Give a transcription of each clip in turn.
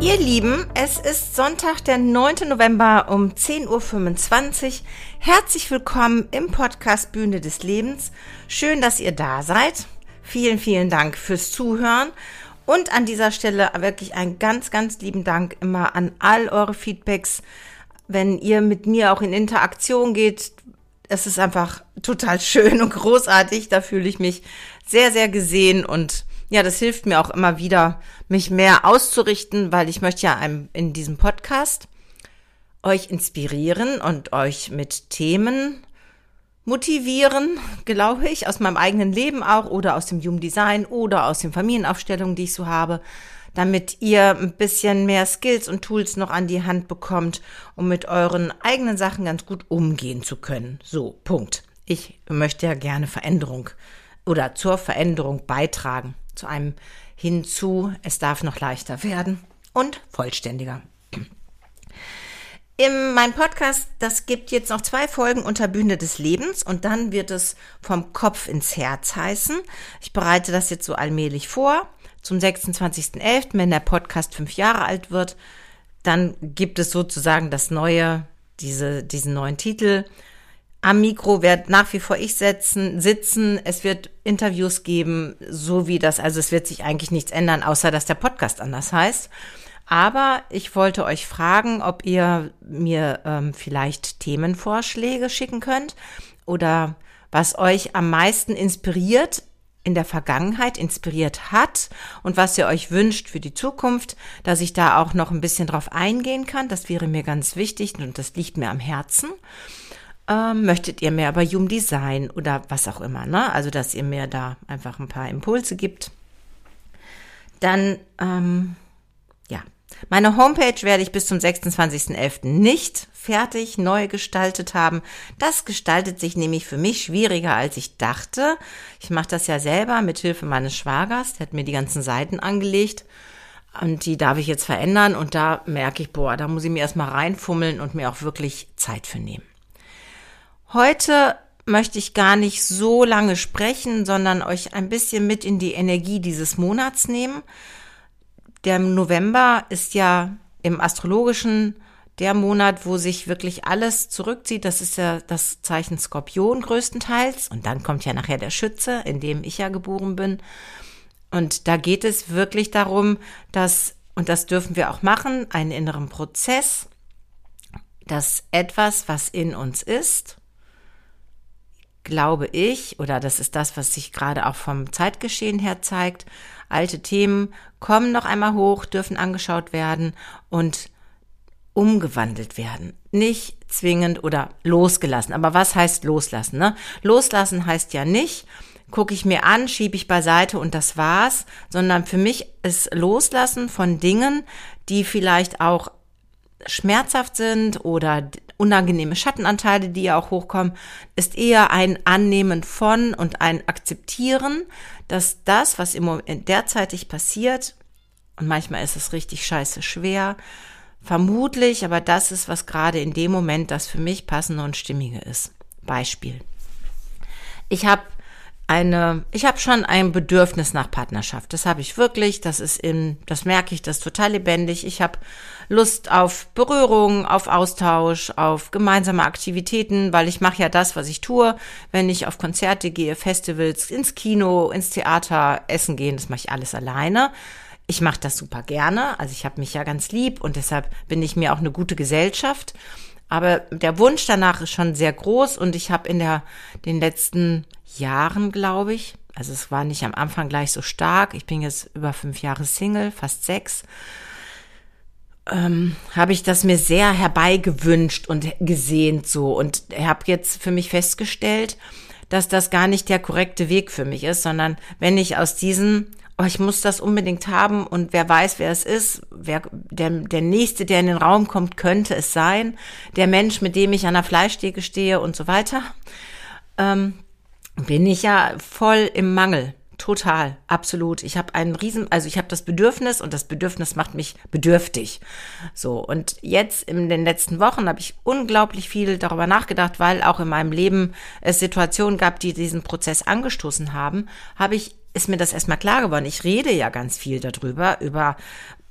Ihr Lieben, es ist Sonntag, der 9. November um 10.25 Uhr. Herzlich willkommen im Podcast Bühne des Lebens. Schön, dass ihr da seid. Vielen, vielen Dank fürs Zuhören. Und an dieser Stelle wirklich einen ganz, ganz lieben Dank immer an all eure Feedbacks, wenn ihr mit mir auch in Interaktion geht. Es ist einfach total schön und großartig. Da fühle ich mich sehr, sehr gesehen und ja, das hilft mir auch immer wieder, mich mehr auszurichten, weil ich möchte ja in diesem Podcast euch inspirieren und euch mit Themen motivieren, glaube ich, aus meinem eigenen Leben auch oder aus dem Human Design oder aus den Familienaufstellungen, die ich so habe, damit ihr ein bisschen mehr Skills und Tools noch an die Hand bekommt, um mit euren eigenen Sachen ganz gut umgehen zu können. So, Punkt. Ich möchte ja gerne Veränderung oder zur Veränderung beitragen. Zu einem hinzu, es darf noch leichter werden und vollständiger. In meinem Podcast, das gibt jetzt noch 2 Folgen unter Bühne des Lebens und dann wird es vom Kopf ins Herz heißen. Ich bereite das jetzt so allmählich vor. Zum 26.11., wenn der Podcast 5 Jahre alt wird, dann gibt es sozusagen das neue, diesen neuen Titel. Am Mikro wird nach wie vor ich sitzen. Es wird Interviews geben, so wie das. Also es wird sich eigentlich nichts ändern, außer dass der Podcast anders heißt. Aber ich wollte euch fragen, ob ihr mir vielleicht Themenvorschläge schicken könnt oder was euch am meisten inspiriert, in der Vergangenheit inspiriert hat und was ihr euch wünscht für die Zukunft, dass ich da auch noch ein bisschen drauf eingehen kann. Das wäre mir ganz wichtig und das liegt mir am Herzen. Möchtet ihr mehr über Human Design oder was auch immer, ne? Also, dass ihr mir da einfach ein paar Impulse gibt. Dann, meine Homepage werde ich bis zum 26.11. nicht fertig neu gestaltet haben. Das gestaltet sich nämlich für mich schwieriger, als ich dachte. Ich mache das ja selber mit Hilfe meines Schwagers. Der hat mir die ganzen Seiten angelegt. Und die darf ich jetzt verändern. Und da merke ich, da muss ich mir erstmal reinfummeln und mir auch wirklich Zeit für nehmen. Heute möchte ich gar nicht so lange sprechen, sondern euch ein bisschen mit in die Energie dieses Monats nehmen. Der November ist ja im Astrologischen der Monat, wo sich wirklich alles zurückzieht. Das ist ja das Zeichen Skorpion größtenteils. Und dann kommt ja nachher der Schütze, in dem ich ja geboren bin. Und da geht es wirklich darum, und das dürfen wir auch machen, einen inneren Prozess, dass etwas, was in uns ist, glaube ich, oder das ist das, was sich gerade auch vom Zeitgeschehen her zeigt, alte Themen kommen noch einmal hoch, dürfen angeschaut werden und umgewandelt werden. Nicht zwingend oder losgelassen. Aber was heißt loslassen, ne? Loslassen heißt ja nicht, gucke ich mir an, schiebe ich beiseite und das war's, sondern für mich ist Loslassen von Dingen, die vielleicht auch schmerzhaft sind oder unangenehme Schattenanteile, die ja auch hochkommen, ist eher ein Annehmen von und ein Akzeptieren, dass das, was im Moment derzeitig passiert, und manchmal ist es richtig scheiße schwer, vermutlich, aber das ist, was gerade in dem Moment das für mich passende und stimmige ist. Beispiel. Ich habe schon ein Bedürfnis nach Partnerschaft. Das habe ich wirklich. Das merke ich, das ist total lebendig. Ich habe Lust auf Berührung, auf Austausch, auf gemeinsame Aktivitäten, weil ich mache ja das, was ich tue, wenn ich auf Konzerte gehe, Festivals, ins Kino, ins Theater, essen gehen. Das mache ich alles alleine. Ich mache das super gerne. Also ich habe mich ja ganz lieb und deshalb bin ich mir auch eine gute Gesellschaft. Aber der Wunsch danach ist schon sehr groß und ich habe in den letzten Jahren, glaube ich, also es war nicht am Anfang gleich so stark, ich bin jetzt über 5 Jahre Single, fast 6, habe ich das mir sehr herbeigewünscht und gesehnt so und habe jetzt für mich festgestellt, dass das gar nicht der korrekte Weg für mich ist, sondern wenn ich aus diesen ich muss das unbedingt haben und wer weiß, wer es ist, der Nächste, der in den Raum kommt, könnte es sein, der Mensch, mit dem ich an der Fleischtheke stehe und so weiter, bin ich ja voll im Mangel. Total, absolut. Ich habe ich habe das Bedürfnis und das Bedürfnis macht mich bedürftig. So, und jetzt in den letzten Wochen habe ich unglaublich viel darüber nachgedacht, weil auch in meinem Leben es Situationen gab, die diesen Prozess angestoßen haben, ist mir das erstmal klar geworden. Ich rede ja ganz viel darüber, über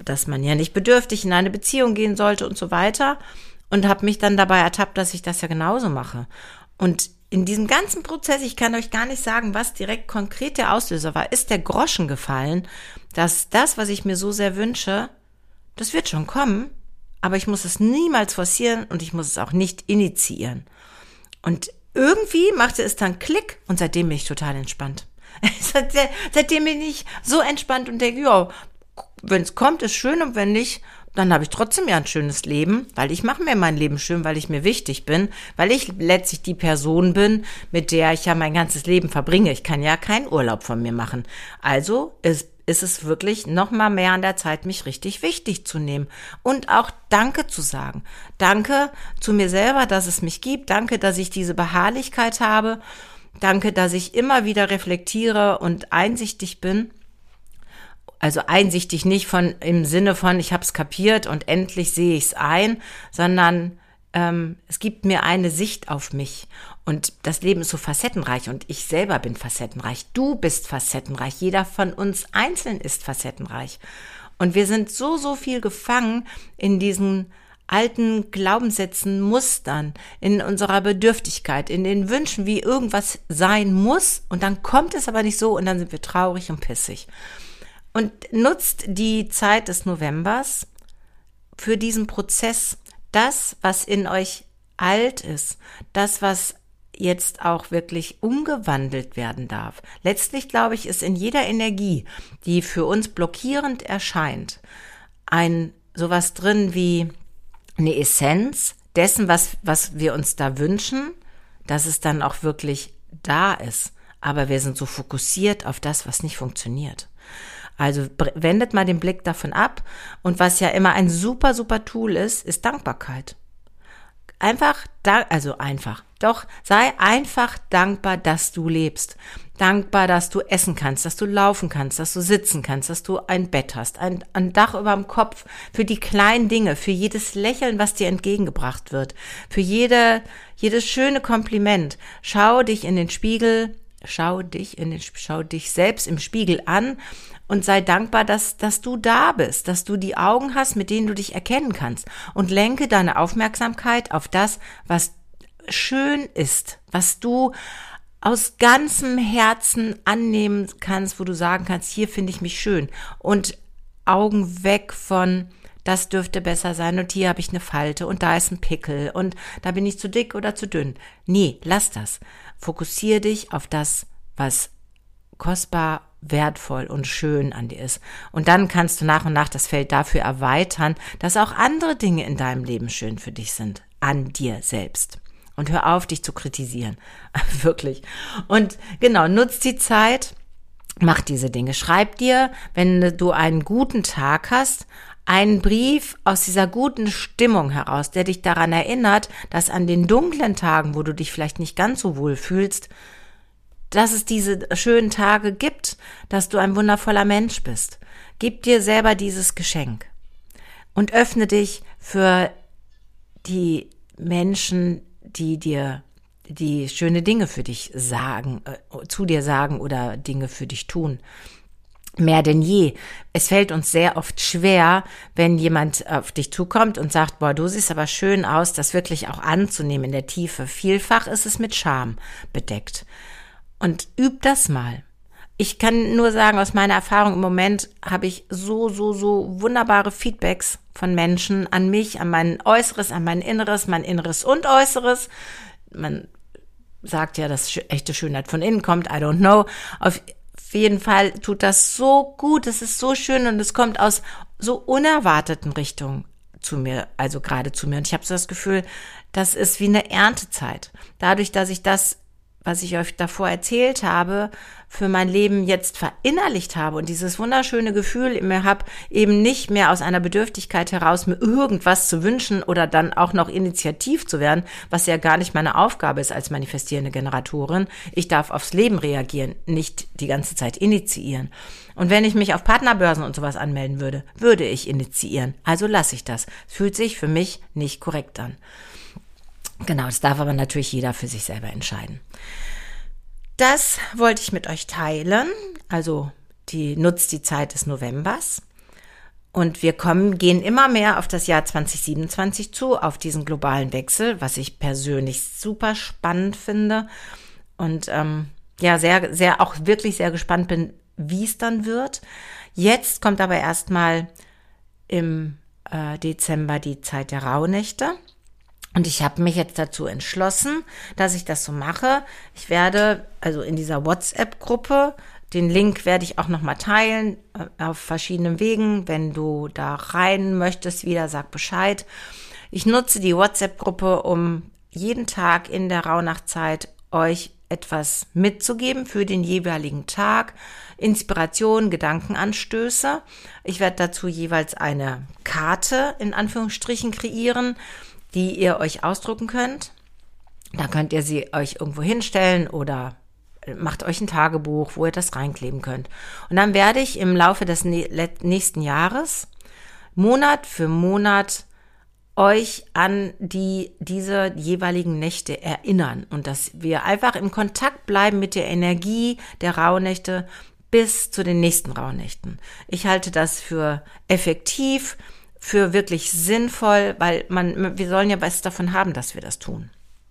dass man ja nicht bedürftig in eine Beziehung gehen sollte und so weiter. Und habe mich dann dabei ertappt, dass ich das ja genauso mache. Und in diesem ganzen Prozess, ich kann euch gar nicht sagen, was direkt konkret der Auslöser war, ist der Groschen gefallen, dass das, was ich mir so sehr wünsche, das wird schon kommen, aber ich muss es niemals forcieren und ich muss es auch nicht initiieren. Und irgendwie machte es dann Klick und seitdem bin ich total entspannt. Seitdem bin ich so entspannt und denke, ja, wenn es kommt, ist schön und wenn nicht, dann habe ich trotzdem ja ein schönes Leben, weil ich mache mir mein Leben schön, weil ich mir wichtig bin, weil ich letztlich die Person bin, mit der ich ja mein ganzes Leben verbringe. Ich kann ja keinen Urlaub von mir machen. Also ist es wirklich noch mal mehr an der Zeit, mich richtig wichtig zu nehmen und auch Danke zu sagen. Danke zu mir selber, dass es mich gibt. Danke, dass ich diese Beharrlichkeit habe. Danke, dass ich immer wieder reflektiere und einsichtig bin. Also einsichtig nicht im Sinne von, ich habe es kapiert und endlich sehe ich es ein, sondern es gibt mir eine Sicht auf mich. Und das Leben ist so facettenreich und ich selber bin facettenreich. Du bist facettenreich. Jeder von uns einzeln ist facettenreich. Und wir sind so viel gefangen in diesen alten Glaubenssätzen, Mustern, in unserer Bedürftigkeit, in den Wünschen, wie irgendwas sein muss. Und dann kommt es aber nicht so und dann sind wir traurig und pissig. Und nutzt die Zeit des Novembers für diesen Prozess, das, was in euch alt ist, das, was jetzt auch wirklich umgewandelt werden darf. Letztlich, glaube ich, ist in jeder Energie, die für uns blockierend erscheint, sowas drin wie eine Essenz dessen, was wir uns da wünschen, dass es dann auch wirklich da ist. Aber wir sind so fokussiert auf das, was nicht funktioniert. Also wendet mal den Blick davon ab. Und was ja immer ein super Tool ist Dankbarkeit. Sei einfach dankbar, dass du lebst. Dankbar, dass du essen kannst, dass du laufen kannst, dass du sitzen kannst, dass du ein Bett hast, ein Dach über dem Kopf, für die kleinen Dinge, für jedes Lächeln, was dir entgegengebracht wird, für jedes schöne Kompliment. Schau dich selbst im Spiegel an und sei dankbar, dass du da bist, dass du die Augen hast, mit denen du dich erkennen kannst und lenke deine Aufmerksamkeit auf das, was schön ist, was du aus ganzem Herzen annehmen kannst, wo du sagen kannst, hier finde ich mich schön und Augen weg von, das dürfte besser sein und hier habe ich eine Falte und da ist ein Pickel und da bin ich zu dick oder zu dünn. Nee, lass das. Fokussiere dich auf das, was kostbar, wertvoll und schön an dir ist. Und dann kannst du nach und nach das Feld dafür erweitern, dass auch andere Dinge in deinem Leben schön für dich sind, an dir selbst. Und hör auf, dich zu kritisieren. Wirklich. Und genau, nutz die Zeit, mach diese Dinge. Schreib dir, wenn du einen guten Tag hast, einen Brief aus dieser guten Stimmung heraus, der dich daran erinnert, dass an den dunklen Tagen, wo du dich vielleicht nicht ganz so wohl fühlst, dass es diese schönen Tage gibt, dass du ein wundervoller Mensch bist. Gib dir selber dieses Geschenk und öffne dich für die Menschen, die dir die schöne Dinge für dich sagen, zu dir sagen oder Dinge für dich tun. Mehr denn je. Es fällt uns sehr oft schwer, wenn jemand auf dich zukommt und sagt, boah, du siehst aber schön aus, das wirklich auch anzunehmen in der Tiefe. Vielfach ist es mit Scham bedeckt. Und üb das mal. Ich kann nur sagen, aus meiner Erfahrung im Moment habe ich so wunderbare Feedbacks von Menschen an mich, an mein Äußeres, an mein Inneres und Äußeres. Man sagt ja, dass echte Schönheit von innen kommt, I don't know. Auf jeden Fall tut das so gut, es ist so schön und es kommt aus so unerwarteten Richtungen zu mir, also gerade zu mir. Und ich habe so das Gefühl, das ist wie eine Erntezeit. Dadurch, dass ich das, was ich euch davor erzählt habe, für mein Leben jetzt verinnerlicht habe und dieses wunderschöne Gefühl in mir habe, eben nicht mehr aus einer Bedürftigkeit heraus, mir irgendwas zu wünschen oder dann auch noch initiativ zu werden, was ja gar nicht meine Aufgabe ist als manifestierende Generatorin. Ich darf aufs Leben reagieren, nicht die ganze Zeit initiieren. Und wenn ich mich auf Partnerbörsen und sowas anmelden würde, würde ich initiieren. Also lasse ich das. Es fühlt sich für mich nicht korrekt an. Genau, das darf aber natürlich jeder für sich selber entscheiden. Das wollte ich mit euch teilen. Also nutzt die Zeit des Novembers Und wir gehen immer mehr auf das Jahr 2027 zu, auf diesen globalen Wechsel, was ich persönlich super spannend finde. Und auch wirklich sehr gespannt bin, wie es dann wird. Jetzt kommt aber erstmal im Dezember die Zeit der Rauhnächte. Und ich habe mich jetzt dazu entschlossen, dass ich das so mache. Ich werde also in dieser WhatsApp-Gruppe, den Link werde ich auch nochmal teilen, auf verschiedenen Wegen. Wenn du da rein möchtest wieder, sag Bescheid. Ich nutze die WhatsApp-Gruppe, um jeden Tag in der Rauhnachtzeit euch etwas mitzugeben für den jeweiligen Tag. Inspiration, Gedankenanstöße. Ich werde dazu jeweils eine Karte in Anführungsstrichen kreieren, die ihr euch ausdrucken könnt. Da könnt ihr sie euch irgendwo hinstellen oder macht euch ein Tagebuch, wo ihr das reinkleben könnt. Und dann werde ich im Laufe des nächsten Jahres Monat für Monat euch an diese jeweiligen Nächte erinnern und dass wir einfach im Kontakt bleiben mit der Energie der Rauhnächte bis zu den nächsten Rauhnächten. Ich halte das für effektiv, für wirklich sinnvoll, weil wir sollen ja was davon haben, dass wir das tun.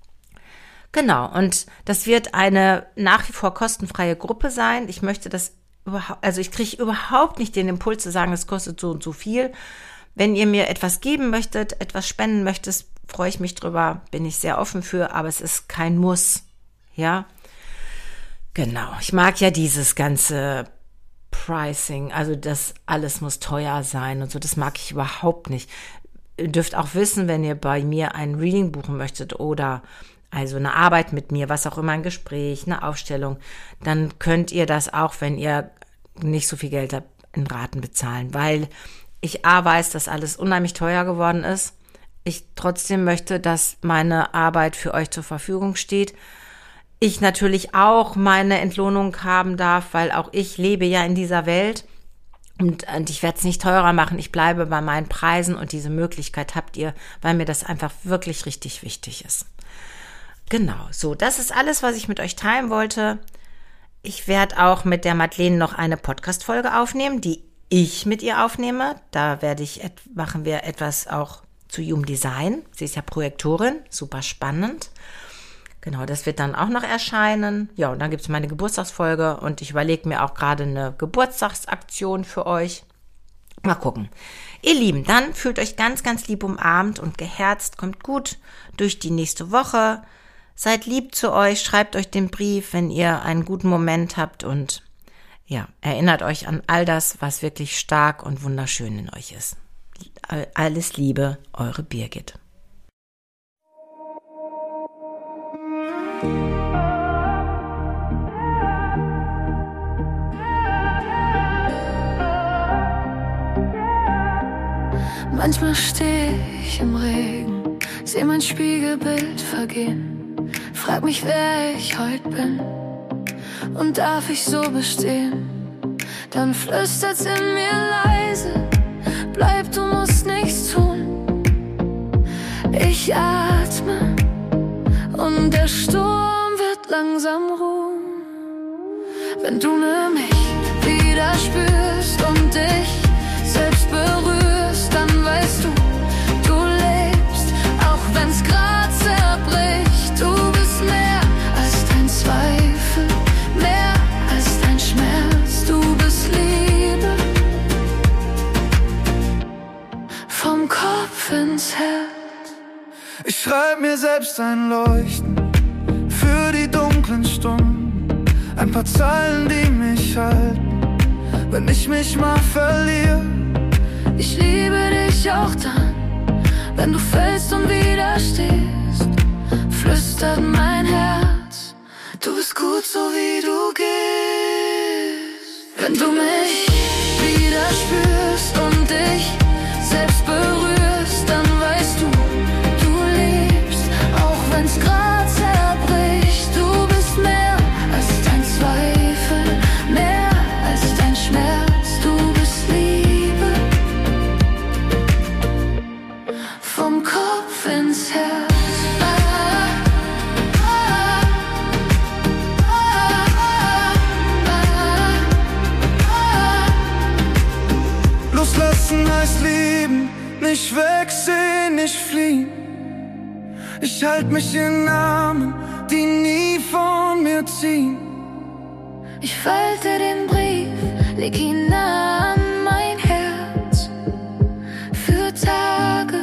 Genau, und das wird eine nach wie vor kostenfreie Gruppe sein. Ich möchte das ich kriege überhaupt nicht den Impuls zu sagen, es kostet so und so viel. Wenn ihr mir etwas geben möchtet, etwas spenden möchtet, freue ich mich drüber, bin ich sehr offen für, aber es ist kein Muss, ja. Genau, ich mag ja dieses ganze Pricing, also das alles muss teuer sein und so, das mag ich überhaupt nicht. Ihr dürft auch wissen, wenn ihr bei mir ein Reading buchen möchtet oder also eine Arbeit mit mir, was auch immer, ein Gespräch, eine Aufstellung, dann könnt ihr das auch, wenn ihr nicht so viel Geld habt, in Raten bezahlen, weil ich weiß, dass alles unheimlich teuer geworden ist. Ich trotzdem möchte, dass meine Arbeit für euch zur Verfügung steht. Ich natürlich auch meine Entlohnung haben darf, weil auch ich lebe ja in dieser Welt und ich werde es nicht teurer machen. Ich bleibe bei meinen Preisen und diese Möglichkeit habt ihr, weil mir das einfach wirklich richtig wichtig ist. Genau, so, das ist alles, was ich mit euch teilen wollte. Ich werde auch mit der Madeleine noch eine Podcast-Folge aufnehmen, die ich mit ihr aufnehme. Da machen wir etwas auch zu Human Design. Sie ist ja Projektorin, super spannend. Genau, das wird dann auch noch erscheinen. Ja, und dann gibt es meine Geburtstagsfolge und ich überlege mir auch gerade eine Geburtstagsaktion für euch. Mal gucken. Ihr Lieben, dann fühlt euch ganz, ganz lieb umarmt und geherzt. Kommt gut durch die nächste Woche. Seid lieb zu euch, schreibt euch den Brief, wenn ihr einen guten Moment habt und ja, erinnert euch an all das, was wirklich stark und wunderschön in euch ist. Alles Liebe, eure Birgit. Manchmal stehe ich im Regen, seh mein Spiegelbild vergehen, frag mich, wer ich heute bin und darf ich so bestehen. Dann flüstert's in mir leise, bleib, du musst nichts tun. Ich atme und der Sturm wird langsam ruhen. Wenn du mich wieder spürst und dich selbst berührst, dann weißt du, du lebst, auch wenn's grad zerbricht. Du bist mehr als dein Zweifel, mehr als dein Schmerz. Du bist Liebe, vom Kopf ins Herz. Ich schreib mir selbst ein Leuchten für die dunklen Stunden, ein paar Zeilen, die mich halten, wenn ich mich mal verliere. Ich liebe dich auch dann, wenn du fällst und wieder stehst, flüstert mein Herz, du bist gut so wie du gehst. Wenn du mich wieder spürst und dich selbst berührst, dann weißt du, du lebst, auch wenn's grad zerbricht. Du bist mehr als dein Zweifel, mehr als dein Schmerz. Du bist Liebe, vom Kopf ins Herz. Loslassen es lieben, nicht wegsehen, nicht fliehen. Ich halt mich in Armen, die nie von mir ziehen. Ich falte den Brief, leg ihn nah an mein Herz. Für Tage,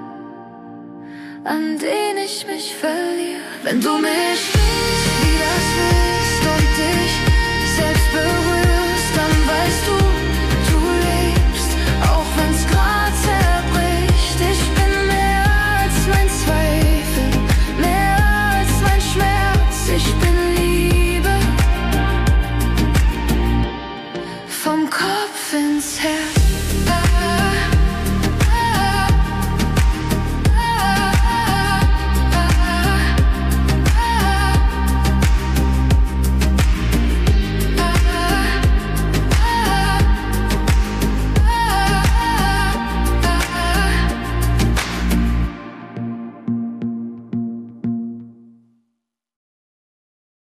an denen ich mich verliere. Wenn du mich wie das willst und dich selbst berührst, dann weißt du, du lebst, auch wenn's grad zerbricht. Ich bin mehr als mein Zweifel, mehr als mein Schmerz. Ich bin Liebe, vom Kopf ins Herz.